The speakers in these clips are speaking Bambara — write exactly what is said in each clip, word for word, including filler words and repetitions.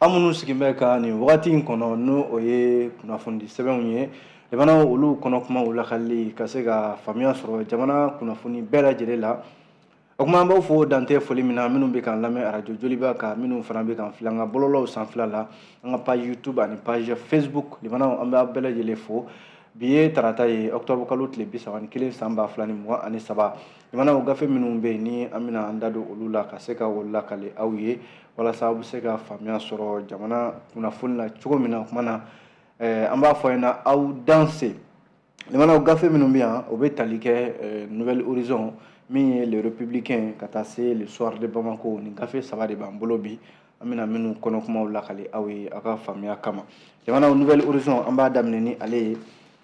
amunu sigimbe ka ni wagati in kono no oye kunafundi sɛbɛnw ye jamana olu kɔnɔ kuma lakali ka se ka faamuya sɔrɔ jamana kunnafoni bɛɛ lajɛlen la o kuma an b'aw fo dante foli min na minnu bɛ kan lamɛn arajo joliba ka minnu fana bɛ kan filɛ an ka bɔlɔlɔw sanfɛla la an ka page youtube ani page facebook jamana an b'a bɛɛ lajɛlen fo bi ye tarata ye octobre kalo tile bi saba ni kelen san ba fila ni mugan ani saba jamana o gafe minnu bɛ yen ni an bɛna an da don olu la ka se ka o lakale aw ye walasa aw bɛ se ka faamuya sɔrɔ jamana kunnafoni la cogo min na o kuma na an b'a fɔ ɲɛna aw danse jamana o gafe minnu bɛ yan o bɛ tali kɛ nouvelle horizon min ye le républicain ka taa se le soir de Bamako ni gafe saba de b'an bolo bi an bɛna minnu kɔnɔ kumaw lakale aw ye aw ka faamuya kama jamana o nouvelle horizon an b'a daminɛ ni ale ye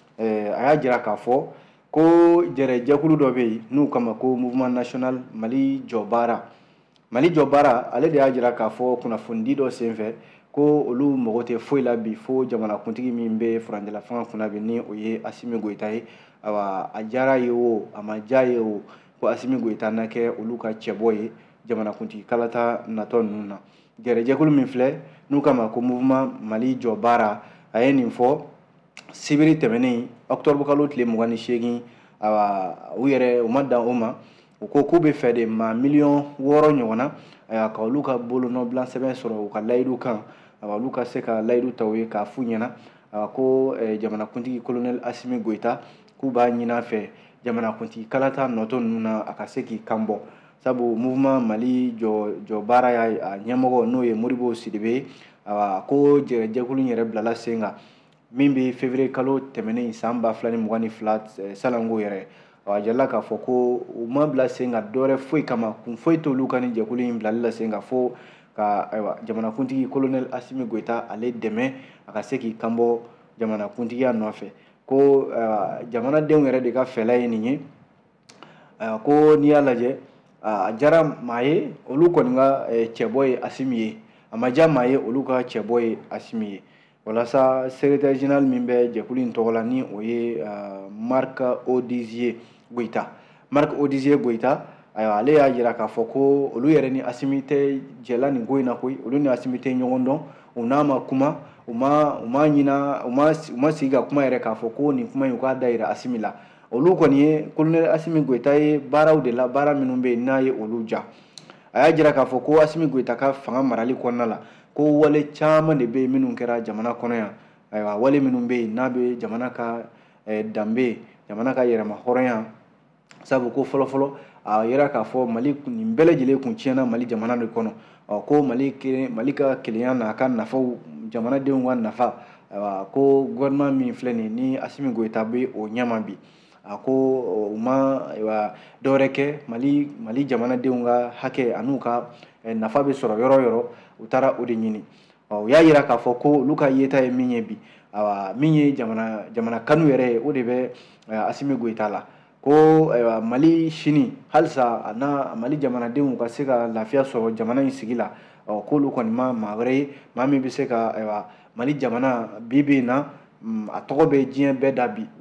a y'a jira k'a fɔ ko jɛrɛjɛkulu dɔ bɛ yen n'u kama ko mouvement national Mali jɔ baara Mali jɔ baara ale de y'a jira k'a fɔ kunnafoni dɔ senfɛ ko olu mago tɛ foyi la bi fo jamanakuntigi min bɛ furanjɛla fanga kunna bi ni o ye Asimi Goyita ye awa a diyara ye o a ma diya ye o ko Asimi Goyita na kɛ olu ka cɛbɔ ye jamanakuntigi kalata natɔ ninnu na jɛrɛjɛkulu min filɛ n'u kama ko mouvement Mali jɔ baara a ye nin fɔ sibiri tɛmɛnen octobre kalo tile mugan ni seegin awa u yɛrɛ u ma dan o ma u ko k'u bɛ fɛ de maa miliyɔn wɔɔrɔ ɲɔgɔnna ka olu ka bolonɔbila sɛbɛn sɔrɔ u ka layidu kan olu ka se ka layidu ta u ye k'a f'u ɲɛna ko jamanakuntigi colonel Asimi Goyita k'u b'a ɲini a fɛ jamanakuntigi kalata nɔtɔ ninnu na a ka se k'i kan bɔ sabu mouvement Mali jɔ jɔ baara y'a ɲɛmɔgɔ n'o ye Modibo Sidibe ko jɛrɛjɛkulu yɛrɛ bilala sen kan min bɛ février kalo tɛmɛnen san ba fila ni mugan ni fila salanko yɛrɛ a jala k'a fɔ ko u ma bila sen ka dɔwɛrɛ foyi kama kun foyi t'olu ka ni jɛkulu in bilali la sen ka fo ka ayiwa jamanakuntigi colonel Asimi Goyita ale dɛmɛ a ka se k'i kanbɔ jamanakuntigiya nɔfɛ ko jamanadenw yɛrɛ de ka fɛla ye nin ye ko n'i y'a lajɛ a diyara maa ye olu kɔni ka cɛbɔ ye Asimi ye a ma diya maa ye olu ka cɛbɔ ye Asimi ye walasa secrétaire général min bɛ jɛkulu in tɔgɔ la ni o ye Marc Odizier Goyita Marc Odizier Goyita ayiwa ale y'a jira k'a fɔ ko olu yɛrɛ ni Asimi tɛ jɛla nin ko in na koyi olu ni Asimi tɛ ɲɔgɔn dɔn u n'a ma kuma u ma u ma ɲina u ma u ma sigi ka kuma yɛrɛ k'a fɔ ko nin kuma in u k'a dayira Asimi la olu kɔni ye colonel Asimi Goyita ye baaraw de la baara minnu bɛ yen n'a ye olu ja a y'a jira k'a fɔ ko Asimi Goyita ka fanga marali kɔnɔna la ko wale caman de bɛ yen minnu kɛra jamana kɔnɔ yan ayiwa wale minnu bɛ yen n'a bɛ jamana ka danbe jamana ka yɛrɛma hɔrɔnya sabu ko fɔlɔfɔlɔ a yira k'a fɔ Mali nin bɛɛ lajɛlen kun tiɲɛna Mali jamana de kɔnɔ ko Mali Mali ka kelenya n'a ka nafaw jamanadenw ka nafa ayiwa ko gouvernement min filɛ nin ni Asimi Goyita bɛ o ɲɛma bi a ko u ma ayiwa dɔwɛrɛ kɛ Mali Mali jamanadenw ka hakɛ an'u ka nafa bɛ sɔrɔ yɔrɔ yɔrɔ u taara o de ɲini u y'a jira k'a fɔ ko olu ka yeta ye min ye bi ayiwa min ye jamana jamana kanu yɛrɛ ye o de bɛ Asimi Goyita la ko ayiwa Mali sini halisa a n'a Mali jamanadenw ka se ka lafiya sɔrɔ jamana in sigi la k'olu kɔni ma maa wɛrɛ ye maa min bɛ se ka ayiwa Mali jamana bi bi in na a tɔgɔ bɛ diɲɛ bɛɛ da bi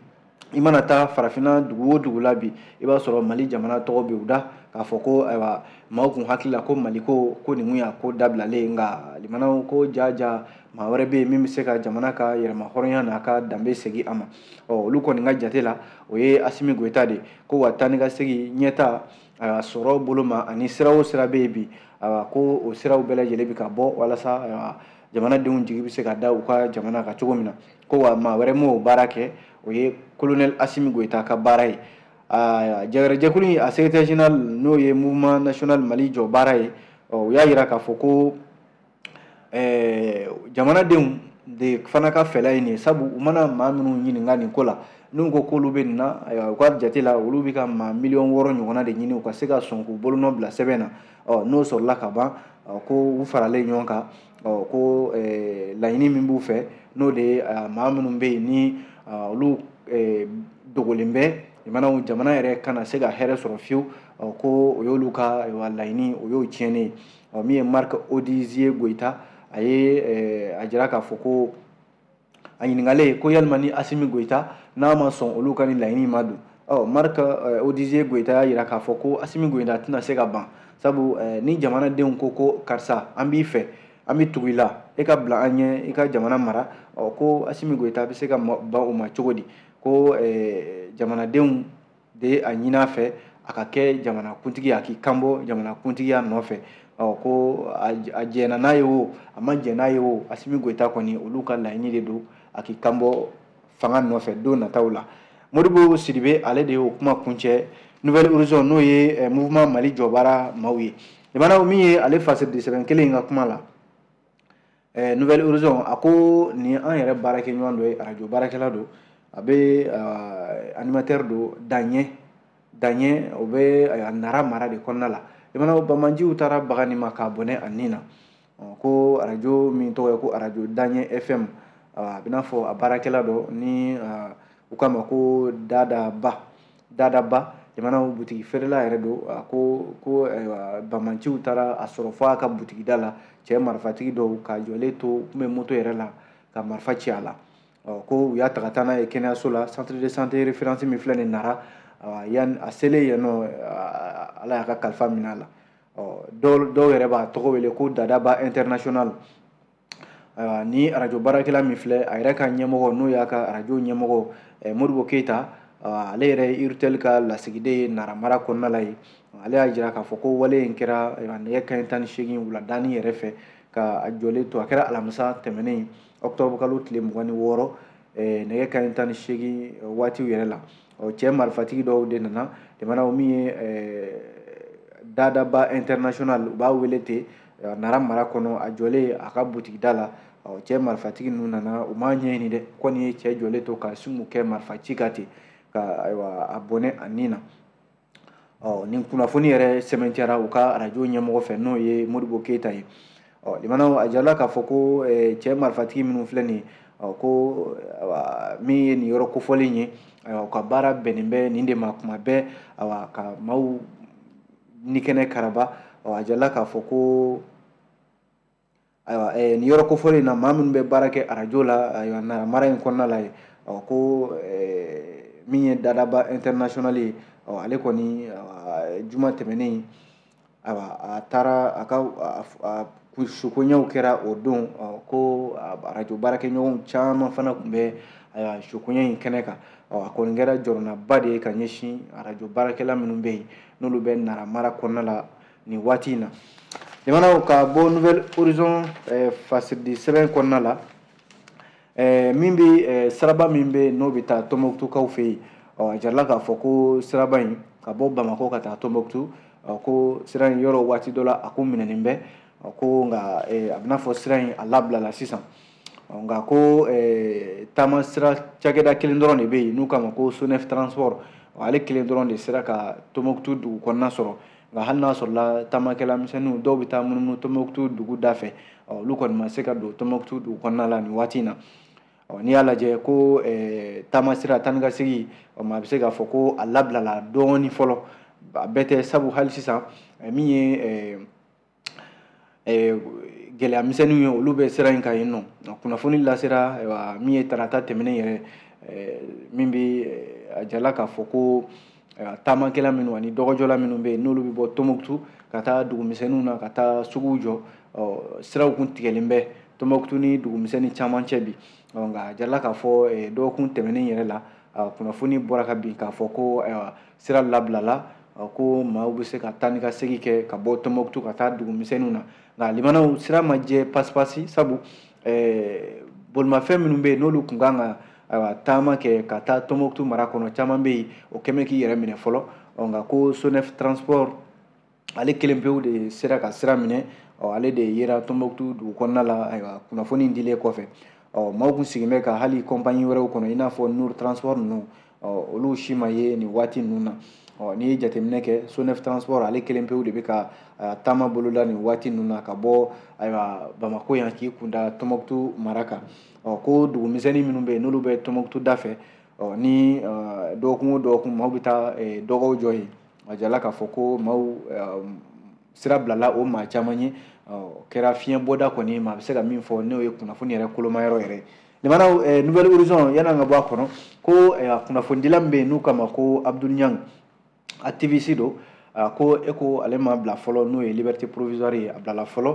i mana taa farafinna dugu o dugu la bi i b'a sɔrɔ Mali jamana tɔgɔ bɛ u da k'a fɔ ko ayiwa maaw kun hakili la ko Mali ko ko nin kun y'a ko dabilalen nka limanaw ko ja ja maa wɛrɛ bɛ yen min bɛ se ka jamana ka yɛrɛma hɔrɔnya n'a ka danbe segin a ma olu kɔni ka jate la o ye Asimi Goyita de ko wa taa ni ka segin ɲɛta a sɔrɔ bolo ma ani sira o sira bɛ yen bi ko o siraw bɛɛ lajɛlen bɛ ka bɔ walasa jamanadenw jigi bɛ se ka da u ka jamana kan cogo min na ko wa maa wɛrɛ m'o baara kɛ o ye colonel Asimi Goyita ka baara ye jɛgɛrɛjɛkulu a secrétaire général n'o ye mouvement national Mali jɔ baara ye u y'a jira k'a fɔ ko jamanadenw de fana ka fɛla ye nin ye sabu u mana maa minnu ɲininka nin ko la n'u ko k'olu bɛ nin na u ka jate la olu bɛ ka maa miliyɔn wɔɔrɔ ɲɔgɔnna de ɲini u ka se ka sɔn k'u bolonɔ bila sɛbɛn na n'o sɔrɔla ka ban ko u faralen ɲɔgɔn kan ko laɲini min b'u fɛ n'o de ye maa minnu bɛ yen ni olu dogolen bɛ jamanaw jamana yɛrɛ kana se ka hɛrɛ sɔrɔ fiyewu ko o y'olu ka laɲini o y'o tiɲɛnen ye min ye Marc Odizier Goyita a ye a jira k'a fɔ ko a ɲininkalen ko yalima ni Asimi Goyita n'a ma sɔn olu ka ni laɲini ma don Marc Odizier Goyita y'a jira k'a fɔ ko Asimi Goyita tɛna se ka ban sabu ni jamanadenw ko ko karisa an b'i fɛ an bɛ tugu i la e ka bila an ɲɛ i ka jamana mara ko Asimi Goyita bɛ se ka ban o ma cogo di ko jamanadenw de a ɲin'a fɛ a ka kɛ jamanakuntigi a k'i kanbɔ jamanakuntigiya nɔfɛ ko a jɛna n'a ye o a ma jɛ n'a ye o Asimi Goyita kɔni olu ka laɲini de don a k'i kanbɔ fanga nɔfɛ don nataw la. Modibo Sidibe ale de y'o kuma kuncɛ Nouvelle Horizon n'o ye mouvement Mali jɔbaara maaw ye. Jamana min ye ale fasɛrɛdi sɛbɛn kelen ka kuma la Nouvelle Horizon a ko ni an yɛrɛ baarakɛ ɲɔgɔn dɔ ye radio baarakɛla don a bɛ animateur don Daɲɛ Daɲɛ o bɛ Nara mara de kɔnɔna la. Jamana Bamanjiw taara baga nin ma k'a bɔnɛ a nin na ko radio min tɔgɔ ye ko radio Daɲɛ F M a bɛ n'a fɔ a baarakɛla dɔ ni u k'a ma ko Dadaba Dadaba jamana butigi feerela yɛrɛ don ko ko Bamanjiw taara a sɔrɔ fɔ a ka butigi da la cɛ marifatigi dɔw ka jɔlen to kun bɛ moto yɛrɛ la ka marifa ci a la ko u y'a ta ka taa n'a ye kɛnɛyaso la centre de santé référence min filɛ nin Nara yan a selen yen nɔ ala y'a ka kalifa minɛ a la dɔw yɛrɛ b'a tɔgɔ wele ko Dadaba international ni radio baarakɛla min filɛ a yɛrɛ ka ɲɛmɔgɔ n'o y'a ka radio ɲɛmɔgɔ Modibo Keyita ale yɛrɛ ye Urtel ka lasigiden ye Nara mara kɔnɔna la ye ale y'a jira k'a fɔ ko wale in kɛra nɛgɛ kanɲɛ tan ni seegin wuladaani yɛrɛ fɛ ka a jɔlen to a kɛra alamisa tɛmɛnen octobre kalo tile mugan ni wɔɔrɔ nɛgɛ kanɲɛ tan ni seegin waatiw yɛrɛ la cɛ marifatigi dɔw de nana jamana min ye Dadaba international u b'a wele ten Nara mara kɔnɔ a jɔlen a ka butigi da la cɛ marifatigi ninnu nana u m'a ɲɛɲini dɛ kɔni ye cɛ jɔlen to ka sungu kɛ marifa ci ka ten ka a bɔnɛ a nin na nin kunnafoni yɛrɛ sɛmɛntiyara u ka radio ɲɛmɔgɔ fɛ n'o ye Modibo Keyita ye limanaw a jarala k'a fɔ ko cɛ marifatigi minnu filɛ nin ko min ye nin yɔrɔ kofɔlen ye u ka baara bɛnnen bɛ nin de ma kuma bɛɛ ka maaw ni kɛnɛ karaba a jarala k'a fɔ ko ayiwa nin yɔrɔ kofɔlen na maa minnu bɛ baara kɛ radio la ayiwa Nara mara in kɔnɔna la ye ko min ye Dadaba international ye ale kɔni juma tɛmɛnen a taara a ka sukoɲɛw kɛra o don ko radio baarakɛɲɔgɔnw caman fana tun bɛ sukoɲɛ in kɛnɛ kan a kɔni kɛra jɔrɔnaba de ye ka ɲɛsin radio baarakɛla minnu bɛ yen n'olu bɛ Nara mara kɔnɔna la nin waati in na. Jamanaw ka bɔ Nouvelle Horizon fasɛrɛdi sɛbɛn kɔnɔna la min bɛ siraba min bɛ n'o bɛ taa Tɔnbukutukaw fɛ yen a jarala k'a fɔ ko siraba in ka bɔ Bamakɔ ka taa Tɔnbukutu ko sira in yɔrɔ waati dɔ la a ko minɛnen bɛ ko nka a bɛna fɔ sira in a labilala sisan nka ko taama sira cakɛda kelen dɔrɔn de bɛ yen n'u k'a ma ko Sonef transport ale kelen dɔrɔn de sera ka Tɔnbukutu dugu kɔnɔna sɔrɔ nka hali n'a sɔrɔla taamakɛla misɛnninw dɔw bɛ taa munumunu Tɔnbukutu dugu da fɛ olu kɔni ma se ka don Tɔnbukutu dugu kɔnɔna la nin waati in na n'i y'a lajɛ ko taama sira tan ni ka segin a bɛ se k'a fɔ ko a labilala dɔɔnin fɔlɔ a bɛɛ tɛ sabu hali sisan min ye gɛlɛya misɛnninw ye olu bɛ sira in kan yen nɔ kunnafoni lasera min ye tarata tɛmɛnen yɛrɛ min bɛ a jarala k'a fɔ ko taamakɛla minnu ani dɔgɔjɔla minnu bɛ yen n'olu bɛ bɔ Tɔnbukutu ka taa dugumisɛnninw na ka taa suguw jɔ siraw kun tigɛlen bɛ Tɔnbukutu ni dugumisɛnnin caman cɛ bi nka a jarala k'a fɔ dɔgɔkun tɛmɛnen yɛrɛ la kunnafoni bɔra ka bin k'a fɔ ko sira labilala ko maaw bɛ se ka taa ni ka segin kɛ ka bɔ Tɔnbukutu ka taa dugumisɛnninw na nka limanaw sira ma jɛ pasipasi sabu bolimafɛn minnu bɛ yen n'olu kun kan ka ayiwa taama kɛ ka taa Tɔnbukutu mara kɔnɔ caman bɛ yen o kɛmɛ k'i yɛrɛ minɛ fɔlɔ nka ko Sonef transport ale kelen pewu de sera ka sira minɛ ale de yera Tɔnbukutu dugu kɔnɔna la ayiwa kunnafoni dilen kɔfɛ maaw kun sigin bɛ ka hali compagnie wɛrɛw kɔnɔ i n'a fɔ Nour transport ninnu olu si ma ye nin waati ninnu na n'i ye jateminɛ kɛ Sonef transport ale kelen pewu de bɛ ka taama boloda nin waati ninnu na ka bɔ ayiwa Bamako yan k'i kunda Tɔnbukutu mara kan ko dugumisɛnnin minnu bɛ yen n'olu bɛ Tɔnbukutu da fɛ ni dɔgɔkun o dɔgɔkun maaw bɛ taa dɔgɔw jɔ yen a jarala k'a fɔ ko maaw sira bilala o maa caman ye kɛra fiɲɛ bɔda kɔni maa bɛ se ka min fɔ n'o ye kunnafoni yɛrɛ kolomayɔrɔ yɛrɛ limanaw Nouvelle Horizon yan'an ka bɔ a kɔnɔ ko kunnafonidila min bɛ yen n'u k'a ma ko Abdul Niang activiste don ko ECHO ale ma bila fɔlɔ n'o ye liberté provisoire ye a bilala fɔlɔ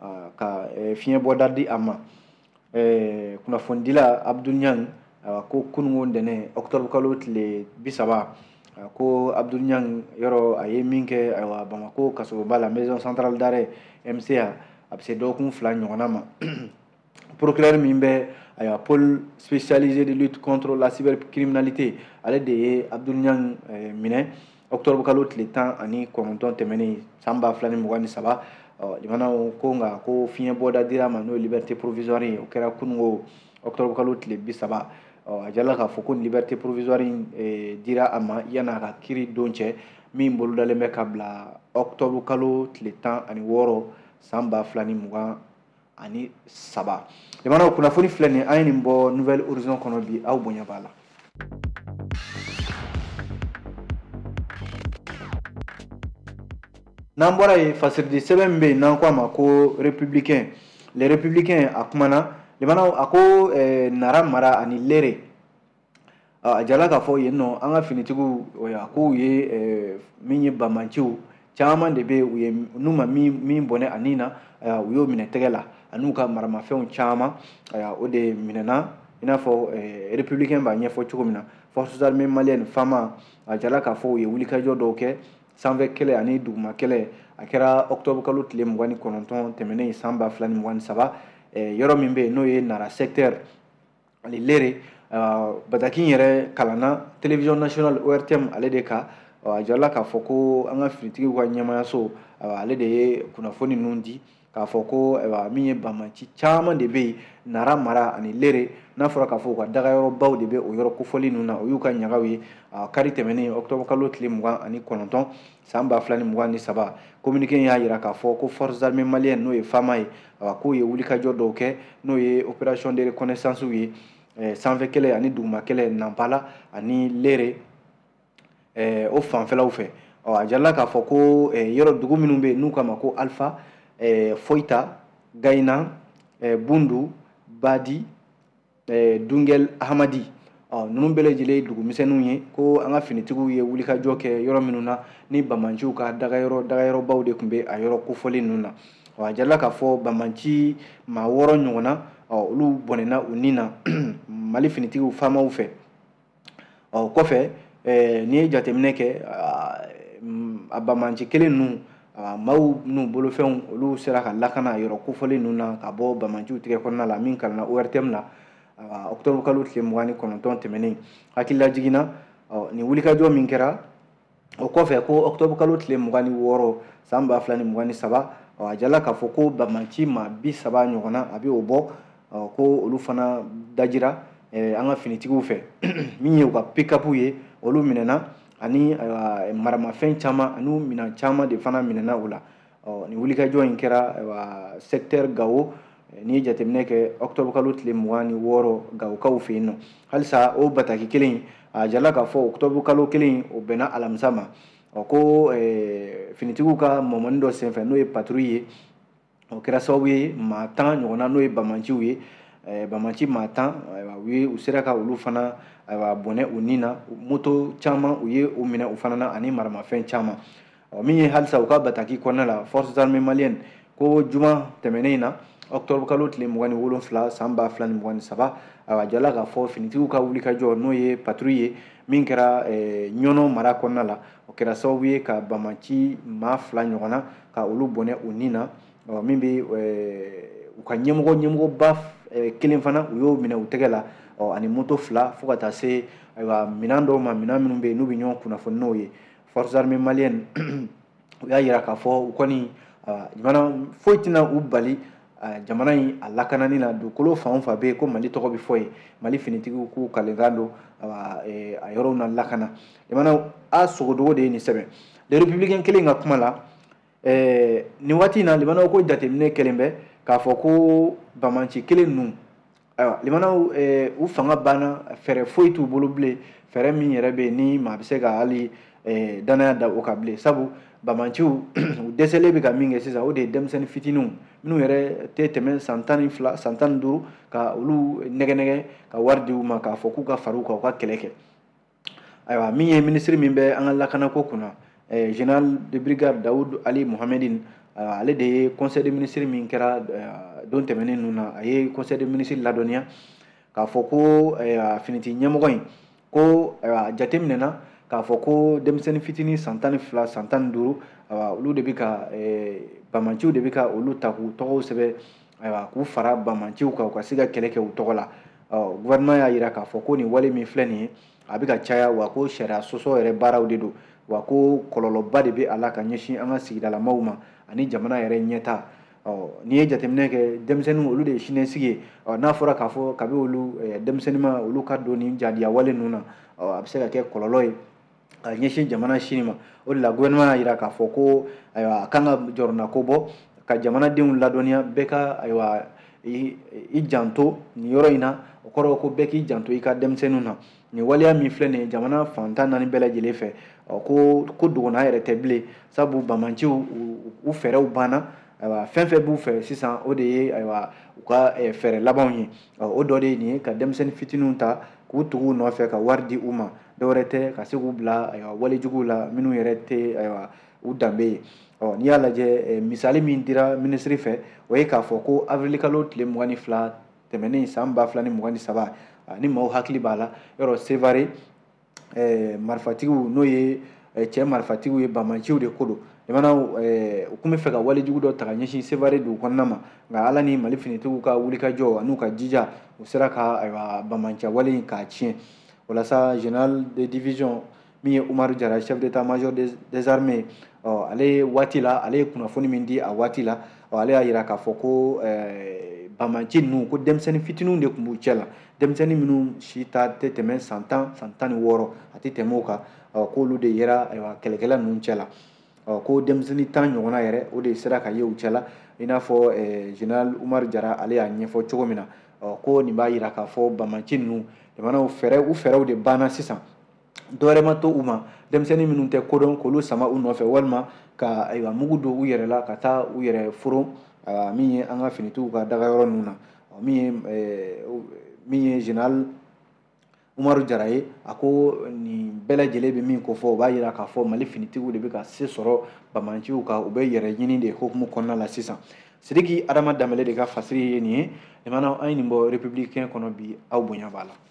ka fiɲɛ bɔda di a ma kunnafonidila Abdul Niang ko kunungo ntɛnɛn octobre kalo tile bi saba ko Abdul Niang yɔrɔ a ye min kɛ ayiwa Bamako kasoba la maison centrale d'arrêt M C A a bɛ se dɔgɔkun fila ɲɔgɔnna ma procureur min bɛ ayiwa pôle spécialisé de lutte contre la cybercriminalité ale de ye Abdul Niang minɛ octobre kalo tile tan ani kɔnɔntɔn tɛmɛnen san ba fila ni mugan ni saba limanaw ko nka ko fiɲɛ bɔda dira ma n'o ye liberté provisoire ye o kɛra kunungo octobre kalo tile bi saba a jala k'a fɔ ko liberté provisoire in dira a ma yan'a ka kiri don cɛ min bolodalen bɛ ka bila octobre kalo tile tan ani wɔɔrɔ san ba fila ni mugan ani saba limanaw kunnafoni filɛ nin an ye nin bɔ nouvelle horizon kɔnɔ bi aw bonya b'a la. N'an bɔra yen fasiridi sɛbɛn min bɛ yen n'an ko a ma ko républicain les républicains a kumana limanaw a ko nara mara ani lere a jala k'a fɔ yen nɔ an ka finitigiw a ko u ye min ye bamanciw caman de bɛ u ye n'u ma min bɔnɛ a nin na u y'o minɛ tɛgɛ la an'u ka maramafɛnw caman o de minɛna i n'a fɔ républicain b'a ɲɛfɔ cogo min na forces armées maliennes fama a jala k'a fɔ u ye wulikajɔ dɔw kɛ sanfɛ kɛlɛ ani duguma kɛlɛ a kɛra octobre kalo tile mugan ni kɔnɔntɔn tɛmɛnen san ba fila ni mugan ni saba yɔrɔ min bɛ yen n'o ye nara secteur ani lere Batakin yɛrɛ kalanna télévision nationale O R T M ale de ka a jala k'a fɔ ko an ka finitigiw ka ɲɛmayaso ale de ye kunnafoni ninnu di k'a fɔ ko min ye bamanci caman de bɛ yen nara mara ani lere n'a fɔra k'a fɔ u ka dagayɔrɔbaw de bɛ o yɔrɔ kofɔli ninnu na o y'u ka ɲagaw ye kari tɛmɛnen octobre kalo tile mugan ani kɔnɔntɔn san ba fila ni mugan ni saba communiqué y'a jira k'a fɔ ko forces armées maliennes n'o ye fama ye k'o ye wulikajɔ dɔw kɛ n'o ye opération de reconnaissance ye sanfɛ kɛlɛ ani duguma kɛlɛ Nampala ani lere o fanfɛlaw fɛ a jala k'a fɔ ko yɔrɔ dugu minnu bɛ yen n'u k'a ma ko Alpha Foyita Gayna Bundu Badi Dungel Ahamadi ninnu bɛɛ lajɛlen ye dugumisɛnninw ye ko an ka finitigiw ye wulikajɔ kɛ yɔrɔ minnu na ni bamanciw ka dagayɔrɔ dagayɔrɔbaw de tun bɛ a yɔrɔ kofɔli ninnu na a jala k'a fɔ bamanci maa wɔɔrɔ ɲɔgɔnna olu bɔnɛna u nin na Mali finitigiw famaw fɛ kɔfɛ n'i ye jateminɛ kɛ a bamanci kelen ninnu maaw n'u bolofɛnw olu sera ka lakana yɔrɔ kofɔli ninnu na ka bɔ bamanciw tigɛ kɔnɔna la min kalanna O R T M la octobre kalo tile mugan ni kɔnɔntɔn tɛmɛnen hakilila jiginna nin wulikajɔ min kɛra o kɔfɛ ko octobre kalo tile mugan ni wɔɔrɔ san ba fila ni mugan ni saba a jala k'a fɔ ko bamanci maa bi saba ɲɔgɔnna a bɛ o bɔ ko olu fana dajira an ka finitigiw fɛ min ye u ka pick-up ye olu minɛna ani maramafɛn caman ani minɛn caman de fana minɛna o la nin wulikajɔ in kɛra secteur Gao n'i ye jateminɛ kɛ octobre kalo tile mugan ni wɔɔrɔ Gawokaw fɛ yen nɔ halisa o bataki kelen a jala k'a fɔ octobre kalo kelen o bɛnna alamisa ma ko finitigiw ka mɔmɔni dɔ senfɛ n'o ye patrouille ye o kɛra sababu ye maa tan ɲɔgɔnna n'o ye bamanciw ye bamanci maa tan u ye u sera ka olu fana bɔnɛ u nin na moto caman u ye u minɛ u fana na ani maramafɛn caman min ye halisa u ka bataki kɔnɔna la forces armées maliennes ko juma tɛmɛnen in na octobre kalo tile mugan ni wolonfila san ba fila ni mugan ni saba a jala k'a fɔ finitigiw ka wulikajɔ n'o ye patrouille ye min kɛra ɲɔnɔ mara kɔnɔna la o kɛra sababu ye ka bamanci maa fila ɲɔgɔnna ka olu bɔnɛ u nin na min bɛ u ka ɲɛmɔgɔ ɲɛmɔgɔba kelen fana u y'o minɛ u tɛgɛ la ani moto fila fo ka taa se minɛn dɔw ma minɛn minnu bɛ yen n'u bɛ ɲɔgɔn kunnafoni n'o ye forces armées maliennes u y'a jira k'a fɔ u kɔni jamana foyi tɛna u bali jamana in a lakanani na dugukolo fan o fan bɛ yen ko Mali tɔgɔ bɛ fɔ yen Mali finitigiw k'u kalenkan don a yɔrɔw na lakana jamana a sogodogo de ye nin sɛbɛn les républicains kelen ka kuma la nin waati in na limanaw ko jateminɛ kɛlen bɛ k'a fɔ ko bamanci kelen ninnu ayiwa limanaw u fanga banna fɛɛrɛ foyi t'u bolo bilen fɛɛrɛ min yɛrɛ bɛ yen ni maa bɛ se ka hali danaya da o kan bilen sabu bamanciw u dɛsɛlen bɛ ka min kɛ sisan o de ye denmisɛnnin fitininw minnu yɛrɛ tɛ tɛmɛ san tan ni fila san tan ni duuru ka olu nɛgɛ-nɛgɛ ka wari di u ma k'a fɔ k'u ka fara u kan u ka kɛlɛ kɛ ayiwa min ye minisiri min bɛ an ka lakanako kunna général de brigade Dawudu Ali Muhamɛdi ale de ye conseil des ministres min kɛra don tɛmɛnen ninnu na a ye conseil des ministres ladɔnniya k'a fɔ ko finiti ɲɛmɔgɔ in ko jateminɛna k'a fɔ ko denmisɛnnin fitinin san tan ni fila san tan ni duuru olu de bɛ ka bamanciw de bɛ ka olu ta k'u tɔgɔw sɛbɛn k'u fara bamanciw kan u ka se ka kɛlɛ kɛ u tɔgɔ la gouvernement y'a jira k'a fɔ ko nin wale min filɛ nin ye a bɛ ka caya wa ko sariya sɔsɔ yɛrɛ baaraw de don wa ko kɔlɔlɔba de bɛ a la ka ɲɛsin an ka sigidalamaw ma ani jamana yɛrɛ ɲɛta n'i ye jateminɛ kɛ denmisɛnninw olu de ye siniɲɛsigi ye n'a fɔra k'a fɔ kabi olu denmisɛnnin ma olu ka don nin jadiya wale ninnu na a bɛ se ka kɛ kɔlɔlɔ ye ka ɲɛsin jamana sini ma o de la gouvernement y'a jira k'a fɔ ko ayiwa a kan ka jɔrɔna ko bɔ ka jamanadenw ladɔnniya bɛɛ ka ayiwa i janto nin yɔrɔ in na o kɔrɔ ko bɛɛ k'i janto i ka denmisɛnninw na nin waleya min filɛ nin ye jamana fantan naani bɛɛ lajɛlen fɛ ko ko dogona yɛrɛ tɛ bilen sabu bamanciw u fɛɛrɛw banna ayiwa fɛn fɛn b'u fɛ sisan o de ye ayiwa u ka fɛɛrɛ labanw ye o dɔ de ye nin ye ka denmisɛnnin fitininw ta k'u tugu u nɔfɛ ka wari di u ma dɔwɛrɛ tɛ ka se k'u bila ayiwa walejuguw la minnu yɛrɛ tɛ ayiwa u danbe ye n'i y'a lajɛ misali min dira minisiri fɛ o ye k'a fɔ ko avril kalo tile mugan ni fila tɛmɛnen san ba fila ni mugan ni saba ni maaw hakili b'a la yɔrɔ Sevare marifatigiw n'o ye cɛ marifatigiw ye bamanciw de ko don jamanaw u tun bɛ fɛ ka walejugu dɔ ta ka ɲɛsin Sevare dugu kɔnɔna ma nka ala ni Mali finitigiw ka wulikajɔ an'u ka jija u sera ka ayiwa bamanciya wale in k'a tiɲɛ walasa général de division min ye Umaru Jara chef d'état major des armées ale waati la ale ye kunnafoni min di a waati la ale y'a jira k'a fɔ ko bamanci ninnu ko denmisɛnnin fitininw de tun b'u cɛ la denmisɛnnin minnu si ta tɛ tɛmɛ san tan san tan ni wɔɔrɔ a tɛ tɛmɛ o kan k'olu de yera kɛlɛkɛla ninnu cɛ la ko denmisɛnnin tan ɲɔgɔnna yɛrɛ o de sera ka ye u cɛ la i n'a fɔ général Umaru Jara ale y'a ɲɛfɔ cogo min na ko nin b'a jira k'a fɔ bamanci ninnu jamanaw fɛɛrɛ u fɛɛrɛw de banna sisan dɔwɛrɛ ma to u ma denmisɛnnin minnu tɛ kodɔn k'olu sama u nɔfɛ walima ka ayiwa mugu don u yɛrɛ la ka taa u yɛrɛ foron min ye an ka finitigiw ka dagayɔrɔ ninnu na min ye min ye général Umaru Jara ye a ko nin bɛɛ lajɛlen bɛ min ko fɔ o b'a jira k'a fɔ Mali finitigiw de bɛ ka se sɔrɔ bamanciw kan u bɛ yɛrɛ ɲini de hokumu kɔnɔna la sisan Sidiki Adama Danbɛlɛ de ka fasiri ye nin ye limana an ye nin bɔ républicain kɔnɔ bi aw bonya b'a la.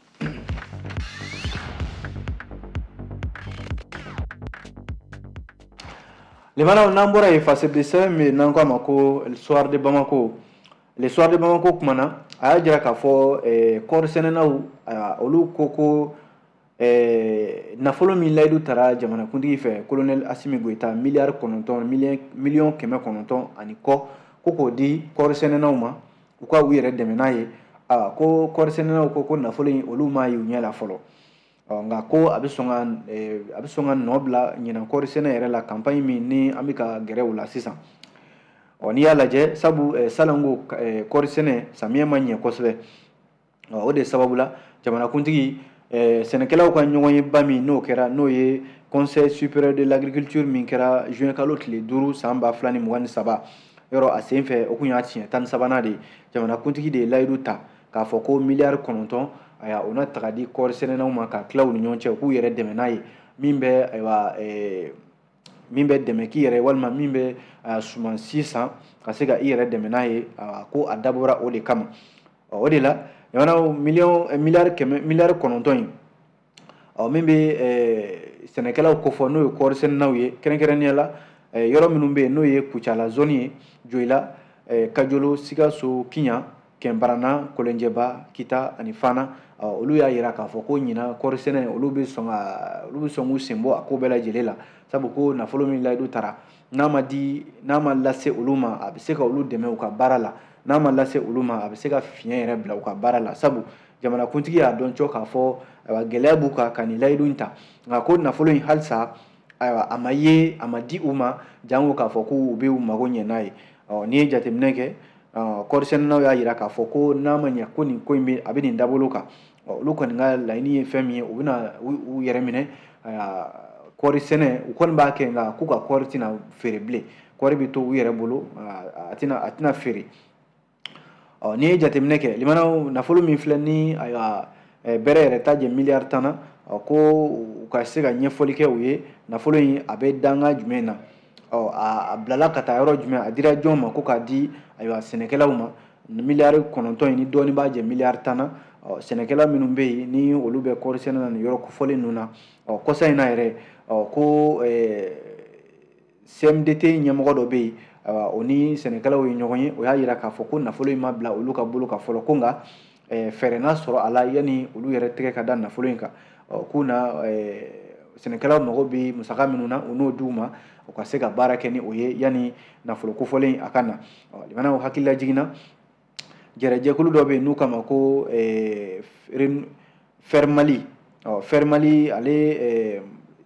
Limana n'an bɔra yen fasibisɛ min n'an k'a ma ko le soir de Bamako le soir de Bamako kumana a y'a jira k'a fɔ kɔɔri sɛnɛnaw olu ko ko nafolo min layidu taara jamanakuntigi fɛ colonel Asimi Goita miliyari kɔnɔntɔn miliyɔn kɛmɛ kɔnɔntɔn ani kɔ ko k'o di kɔɔri sɛnɛnaw ma u ka u yɛrɛ dɛmɛ n'a ye ko kɔɔri sɛnɛnaw ko ko nafolo in olu m'a ye u ɲɛ la fɔlɔ nka ko a bɛ sɔn ka a bɛ sɔn ka nɔ bila ɲinan kɔɔri sɛnɛ yɛrɛ la campagne min ni an bɛ ka gɛrɛ o la sisan n'i y'a lajɛ sabu salanko kɔɔri sɛnɛ samiyɛ ma ɲɛ kosɛbɛ o de sababu la jamanakuntigi sɛnɛkɛlaw ka ɲɔgɔn ye ba min n'o kɛra n'o ye conseil supérieur de l'agriculture min kɛra juin kalo tile duuru san ba fila ni mugan ni saba yɔrɔ a sen fɛ o kun y'a tiɲɛ tan ni sabanan de ye jamanakuntigi de ye layidu ta k'a fɔ ko miliyari kɔnɔntɔn aya o na taga di kɔɔri sɛnɛnaw ma ka tila u ni ɲɔgɔn cɛ u k'u yɛrɛ dɛmɛ n'a ye min bɛ ayiwa min bɛ dɛmɛ k'i yɛrɛ walima min bɛ sumansi san ka se ka i yɛrɛ dɛmɛ n'a ye ko a dabɔra o de kama o de la jamanaw miliyɔn miliyari kɛmɛ miliyari kɔnɔntɔn in min bɛ sɛnɛkɛlaw kofɔ n'o ye kɔɔri sɛnɛnaw ye kɛrɛnkɛrɛnnenya la yɔrɔ minnu bɛ yen n'o ye Kucala zone ye Joyila Kajolo Sikaso Kiɲa Kɛnbarana Kɔlɛnjɛba Kita ani Fana olu y'a jira k'a fɔ ko ɲina kɔɔri sɛnɛ olu bɛ sɔn ka olu bɛ sɔn k'u sen bɔ a ko bɛɛ lajɛlen la sabu ko nafolo min layidu taara n'a ma di n'a ma lase olu ma a bɛ se ka olu dɛmɛ u ka baara la n'a ma lase olu ma a bɛ se ka fiɲɛ yɛrɛ bila u ka baara la sabu jamanakuntigi y'a dɔn cɔ k'a fɔ ayiwa gɛlɛya b'u kan ka nin layidu in ta nka ko nafolo in halisa ayiwa a ma ye a ma di u ma janko k'a fɔ k'u bɛ u mago ɲɛ n'a ye n'i ye jateminɛ kɛ kɔɔri sɛnɛnaw y'a jira k'a fɔ ko n'a ma ɲɛ ko nin ko in bɛ a bɛ nin dabolo kan olu kɔni ka laɲini ye fɛn min ye u bɛna u yɛrɛ minɛ kɔɔri sɛnɛ u kɔni b'a kɛ nka k'u ka kɔɔri tɛna feere bilen kɔɔri bɛ to u yɛrɛ bolo a tɛna a tɛna feere n'i ye jateminɛ kɛ limanaw nafolo min filɛ ni ayiwa bɛrɛ yɛrɛ ta jɛ miliyari tan na ko u ka se ka ɲɛfɔli kɛ u ye nafolo in a bɛ danga jumɛn na ɔ a bilala ka taa yɔrɔ jumɛn a dira jɔn ma ko k'a di ayiwa sɛnɛkɛlaw ma miliyari kɔnɔntɔn in ni dɔɔni b'a jɛ miliyari tan na ɔ sɛnɛkɛla minnu bɛ yen ni olu bɛ kɔɔri sɛnɛ na nin yɔrɔ kofɔlen ninnu na ɔ kɔsa in na yɛrɛ ɔ ko ɛɛ C M D T ɲɛmɔgɔ dɔ bɛ yen o ni sɛnɛkɛlaw ye ɲɔgɔn ye o y'a jira k'a fɔ ko nafolo in ma bila olu ka bolo kan fɔlɔ ko nka fɛɛrɛ n'a sɔrɔ a la yanni olu yɛrɛ tɛgɛ ka da nafolo in kan ɔ k'u na sɛnɛkɛlaw mago bɛ musaka minnu na u n'o d'u ma u ka se ka baara kɛ ni o ye yanni nafolo kofɔlen a ka na ɔ limanaw hakili lajiginna jɛrɛjɛkulu dɔ bɛ yen n'u kama ko Fer Mali ɔ Fer Mali ale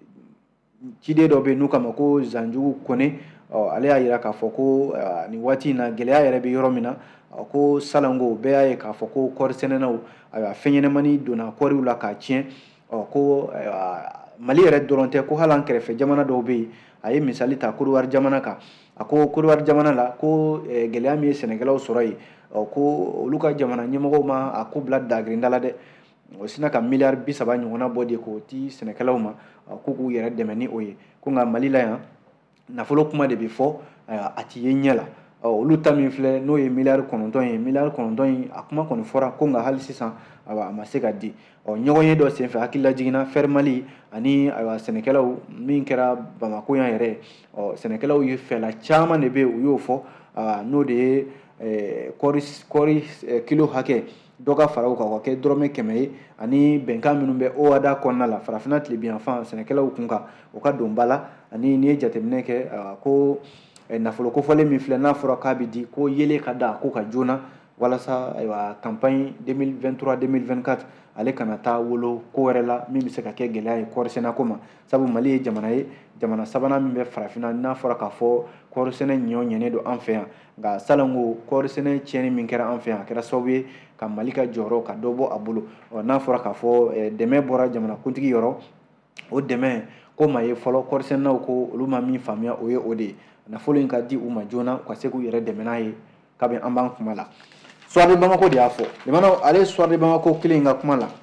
ciden dɔ bɛ yen n'u kama ko Zanjugu Kone ɔ ale y'a jira k'a fɔ ko nin waati in na gɛlɛya yɛrɛ bɛ yɔrɔ min na ko salongo bɛɛ y'a ye k'a fɔ ko kɔɔri sɛnɛnaw ayiwa fɛn ɲɛnɛmani donna kɔɔriw la k'a tiɲɛ ɔ ko Mali yɛrɛ dɔrɔn tɛ ko hali an kɛrɛfɛ jamana dɔw bɛ yen a ye misali ta Côte d'Ivoire jamana kan a ko Côte d'Ivoire jamana la ko gɛlɛya min ye sɛnɛkɛlaw sɔrɔ yen ɔ ko olu ka jamana ɲɛmɔgɔw ma a ko bila dagirinda la dɛ o sina ka miliyari bi saba ɲɔgɔnna bɔ de k'o di sɛnɛkɛlaw ma ko k'u yɛrɛ dɛmɛ ni o ye ko nka Mali la yan nafolo kuma de bɛ fɔ a ti ye ɲɛ la olu ta min filɛ n'o ye miliyari kɔnɔntɔn ye miliyari kɔnɔntɔn in a kuma kɔni fɔra ko nka hali sisan a ma se ka di ɔ ɲɔgɔn ye dɔ senfɛ hakili lajiginna Fer Mali ani ayiwa sɛnɛkɛlaw min kɛra Bamako yan yɛrɛ ɔ sɛnɛkɛlaw ye fɛla caman de bɛ yen u y'o fɔ n'o de ye kɔɔri kɔɔri kilo hakɛ dɔ ka fara o kan o ka kɛ dɔrɔmɛ kɛmɛ ye ani bɛnkan minnu bɛ O A D A kɔnɔna la farafinna tilebiyanfan sɛnɛkɛlaw kun kan o ka don ba la ani n'i ye jateminɛ kɛ ko nafolo kofɔlen min filɛ n'a fɔra k'a bɛ di ko yelen ka da ko ka joona walasa ayiwa campagne deux mille vingt-trois deux mille vingt-quatre ale kana taa wolo ko wɛrɛ la min bɛ se ka kɛ gɛlɛya ye kɔɔri sɛnɛko ma sabu Mali ye jamana ye jamana sabanan min bɛ farafinna n'a fɔra k'a fɔ kɔɔri sɛnɛ ɲɔ ɲɛnen don an fɛ yan nka salongo kɔɔri sɛnɛ tiɲɛni min kɛra an fɛ yan a kɛra sababu ye ka Mali ka jɔyɔrɔ ka dɔ bɔ a bolo ɔ n'a fɔra k'a fɔ dɛmɛ bɔra jamanakuntigi yɔrɔ o dɛmɛ ko maa ye fɔlɔ kɔɔri sɛnɛnaw ko olu ma min faamuya o ye o de ye nafolo in ka di u ma joona u ka se k'u yɛrɛ dɛmɛ n'a ye kabi an b'an kuma la Soir de Bamako de y'a fɔ limanaw ale Soir de Bamako kelen in ka kuma la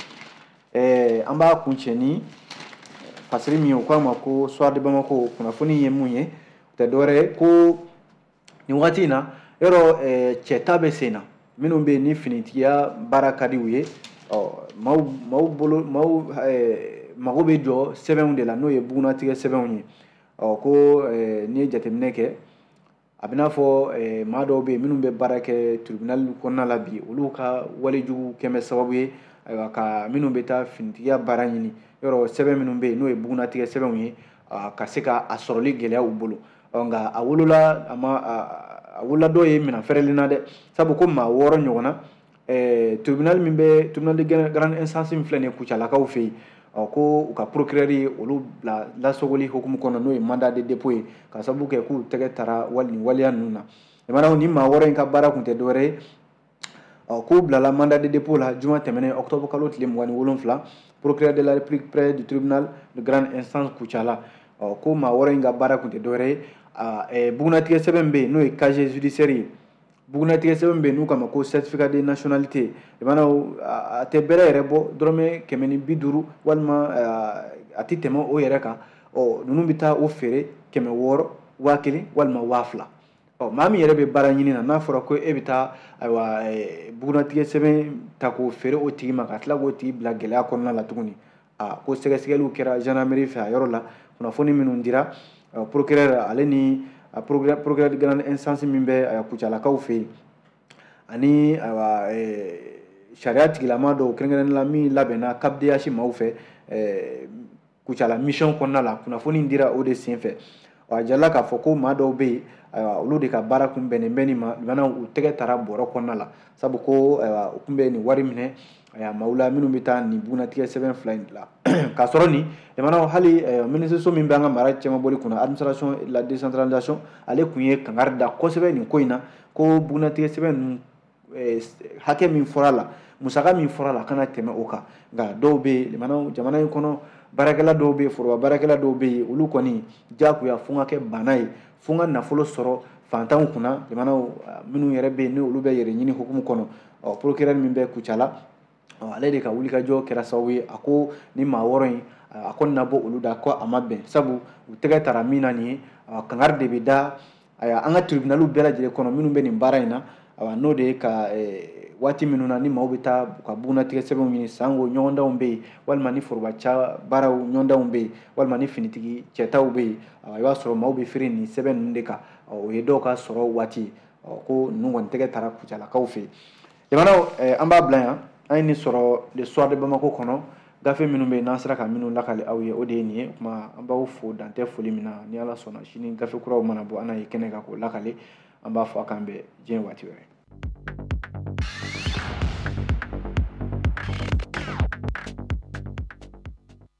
ɛɛ an b'a kuncɛ ni fasiri min ye o k'a ma ko Soir de Bamako kunnafoni ye mun ye o tɛ dɔwɛrɛ ye ko nin waati in na yɔrɔ cɛ ta bɛ sen na minnu bɛ yen ni finitigiya baara ka di u ye ɔ maaw maaw bolo maaw mago bɛ jɔ sɛbɛnw de la n'o ye bugunnatigɛ sɛbɛnw ye ɔ ko n'i ye jateminɛ kɛ a bɛ n'a fɔ maa dɔw bɛ yen minnu bɛ baara kɛ tribunal kɔnɔna la bi olu ka walejugu kɛmɛ sababu ye ayiwa ka minnu bɛ taa finitigiya baara ɲini yɔrɔ sɛbɛn minnu bɛ yen n'o ye bugunnatigɛ sɛbɛnw ye ka se ka a sɔrɔli gɛlɛya u bolo ɔ nka a wolola a ma a wolola dɔw ye minɛn fɛrɛlen na dɛ sabu ko maa wɔɔrɔ ɲɔgɔnna tribunal min bɛ tribunal de grande instance min filɛ nin ye Kucalakaw fɛ yen ɔ ko u ka procureur ye olu bila lasogoli hukumu kɔnɔ n'o ye mandat de dépôt ye ka sababu kɛ k'u tɛgɛ tara wali waleya ninnu na limanaw ni maa wɔɔrɔ in ka baara kun tɛ dɔwɛrɛ ye ɔ k'u bilala mandat de dépôt la juma tɛmɛnen octobre kalo tile mugan ni wolonwula procureur de la république près du tribunal de grande instance Kucala ɔ ko maa wɔɔrɔ in ka baara kun tɛ dɔwɛrɛ ye bugunnatigɛ sɛbɛn bɛ yen n'o ye casier judiciaire ye bugunnatigɛ sɛbɛn bɛ yen n'u kama ko certificat de nationalité limanaw a tɛ bɛrɛ yɛrɛ bɔ dɔrɔmɛ kɛmɛ ni bi duuru walima a tɛ tɛmɛ o yɛrɛ kan ɔ ninnu bɛ taa o feere kɛmɛ wɔɔrɔ waa kelen walima waa fila ɔ maa min yɛrɛ bɛ baara ɲini na n'a fɔra ko e bɛ taa ayiwa bugunnatigɛ sɛbɛn ta k'o feere o tigi ma ka tila k'o tigi bila gɛlɛya kɔnɔna la tuguni a ko sɛgɛsɛgɛliw kɛra gendarmerie fɛ a yɔrɔ la kunnafoni minnu dira procureur ale ni procureur de grande instance min bɛ Kucalakaw fɛ yen ani sariya tigilama dɔw kɛrɛnkɛrɛnnen la min labɛnna C A P D H maaw fɛ Kucala mission kɔnɔna la kunnafoni dira o de senfɛ a jala k'a fɔ ko maa dɔw bɛ yen olu de ka baara kun bɛnnen bɛ nin ma limanaw u tɛgɛ tara bɔrɔ kɔnɔna la sabu ko u kun bɛ nin wari minɛ maaw la minnu bɛ taa nin bugunnatigɛ sɛbɛn fila in la k'a sɔrɔ nin limanaw hali minisiriso min bɛ an ka mara cɛmabɔli kunna administration la décentralisation ale kun ye kangari da kosɛbɛ nin ko in na ko bugunnatigɛ sɛbɛn ninnu hakɛ min fɔra la musaka min fɔra la kana tɛmɛ o kan nka dɔw bɛ yen limanaw jamana in kɔnɔ baarakɛla dɔw bɛ yen foroba baarakɛla dɔw bɛ yen olu kɔni diyagoya fo ka kɛ bana ye fo ka nafolo sɔrɔ fantanw kunna limanaw minnu yɛrɛ bɛ yen ni olu bɛ yɛrɛ ɲini hukumu kɔnɔ procureur min bɛ Kucala ale de ka wulikajɔ kɛra sababu ye a ko ni maa wɔɔrɔ in a kɔni na bɔ olu da ko a ma bɛn sabu u tɛgɛ tara min na nin ye kangari de bɛ da an ka tribunaliw bɛɛ lajɛlen kɔnɔ minnu bɛ nin baara in na n'o de ye ka waati minnu na ni maaw bɛ taa ka bugunatigɛ sɛbɛnw ɲini sanko ɲɔgɔndanw bɛ yen walima ni forobaca baaraw ɲɔgɔndanw bɛ yen walima ni finitigi cɛtaw bɛ yen i b'a sɔrɔ maaw bɛ feere nin sɛbɛn ninnu de kan o ye dɔw ka sɔrɔ waati ko ninnu kɔni tɛgɛ tara kucalakaw fɛ yen jamanaw an b'a bila yan an ye nin sɔrɔ le soir de Bamako kɔnɔ gafe minnu bɛ yen n'an sera ka minnu lakali aw ye o de ye nin ye o tuma an b'aw fo dantɛ foli min na ni Ala sɔnna sini gafe kuraw mana bɔ an n'a ye kɛnɛ kan k'o lakale an b'a fɔ a k'an bɛn diɲɛ waati wɛrɛ